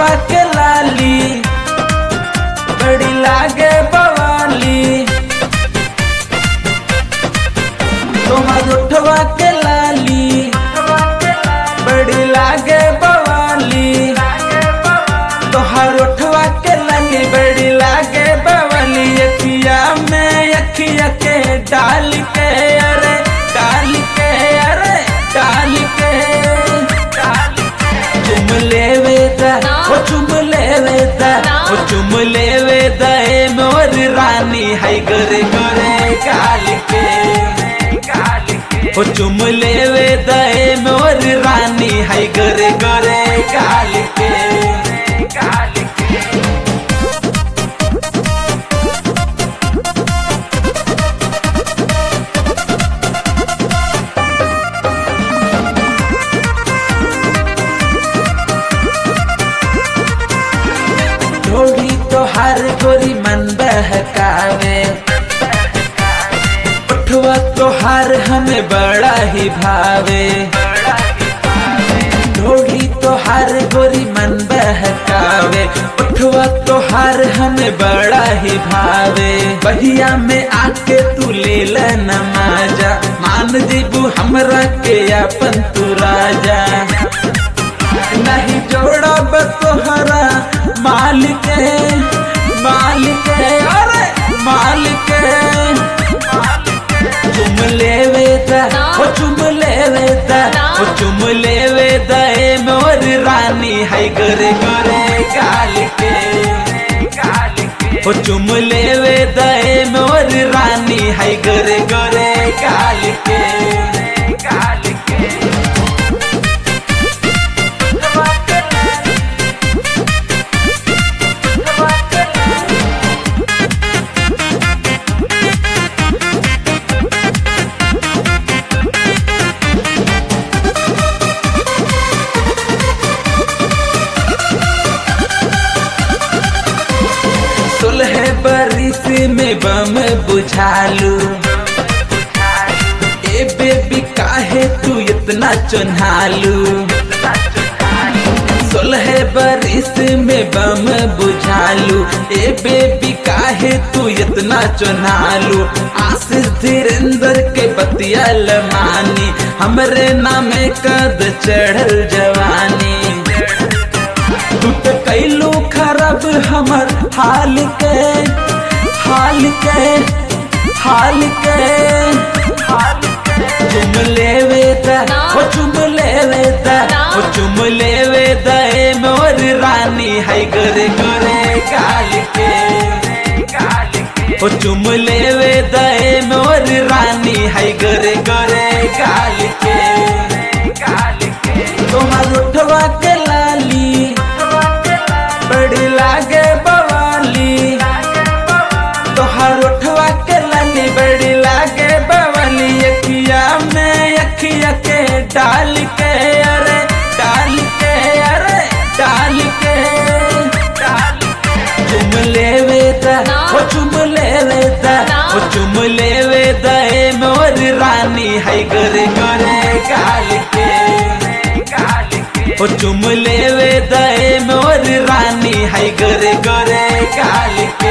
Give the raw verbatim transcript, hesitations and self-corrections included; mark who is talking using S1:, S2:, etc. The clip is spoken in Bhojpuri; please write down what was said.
S1: उठवा के लाली बड़ी लागे बवाली, तोहर उठवा के लाली बड़ी लागे बवाली, तोहर उठवा के लाली बड़ी लागे बवाली। अखिया में अखिया के डाल के अरे डाल के अरे डाल के चुम लेवे दा ओ चुम लेवे दा ओ चुम लेवे दा ए मोर रानी है गरे गरे गाल के ओ चुम लेवे दा ए मोर रानी है गरे गरे गाल के गाल के। ढोली तो हर गोरी मन बहकावे, उठवा तो हर हमें बड़ा ही भावे, ढोली तो हर गोरी मन बहकावे, उठवा तो हर हमें बड़ा ही भावे। बहिया में आके तू ले लेना माजा, मान जीबू हमरा के अपन तू राजा, नहीं जोड़ा तोहरा मालिक मालिक अरे मालिक। चुम लेवे दा ओ चुम लेवे दा ओ चुम लेवे दा ए मोर रानी है गरे गरे गाल के ओ चुम लेवे दा ए मोर रानी है गरे गरे गाल के गाल के। सोलह बरिस में बम बुझालू, ए बेबी काहे तू इतना चुन्हालू, सोलह बरिस में बम बुझालू, ए बेबी काहे तू इतना चुन्हालू। आशीष धीरेन्द्र के बतिया लमानी, हमरे नामे कद चढ़ल जवानी, तू तो कैलू खराब हमर हाल के हाल के हाल के। चुम लेवे दा ओ चुम लेवे दा ओ चुम लेवे दा ए मोर रानी है गरे गरे गाल के ओ चुम लेवे दा ए मोर रानी है गरे गरे गाल के गाल के। तोहर उठवा के लाली बड़ी लागे बवाली, तोहर उठवा के लाली बड़ी लागे बवाली। अखिया में अखिया के डाल के अरे डाल के अरे डाल के चुम लेवे दा ओ चुम लेवे दा ओ चुम लेवे दा ए मोर रानी है गरे गरे गाल के ओ चुम लेवे दा ए मोर रानी है गरे गरे गाल के।